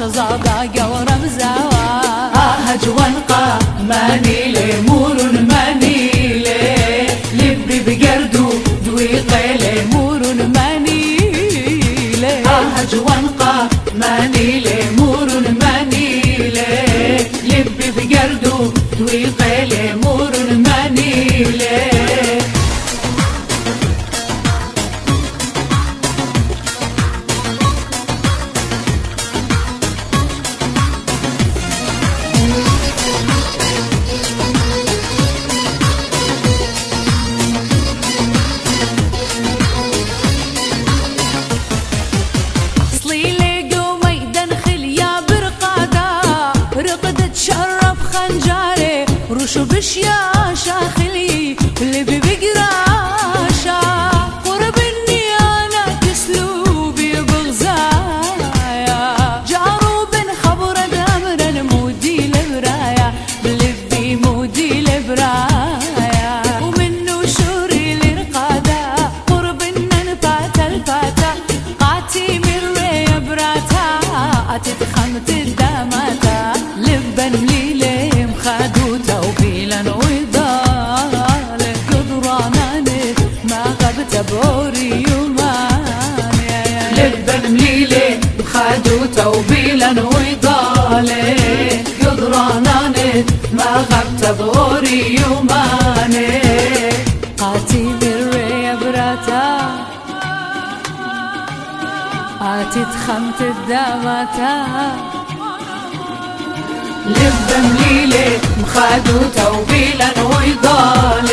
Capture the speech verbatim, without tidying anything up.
شزادا جورم زوا آهج وانقى ماني لي مور ماني لي لبي بقردو دوي قيلي مور ماني لي آهج وانقى ماني لي مور ماني لي لبي بقردو دوي قيلي مور ماني لي وشو بشياشة خلي اللي بقراشة قرب اني انا كسلوبي بغزايا جارو بن خبر دامرا مودي لبرايا بلبي مودي لبرايا ومنو شوري لرقادا قرب ان نفات الفاتا قاتي من ري براتا اتتخمت الداماتا لبن مليلي مخادوتا تبوري يومان لبن مليلي بخادوتا وبيلا ويضالي قدراناني ما غبت بوري يوماني قاتي بالري براتا قاتي تخمت الداماتا لبن مليلي مخادوتا وبيلا ويضالي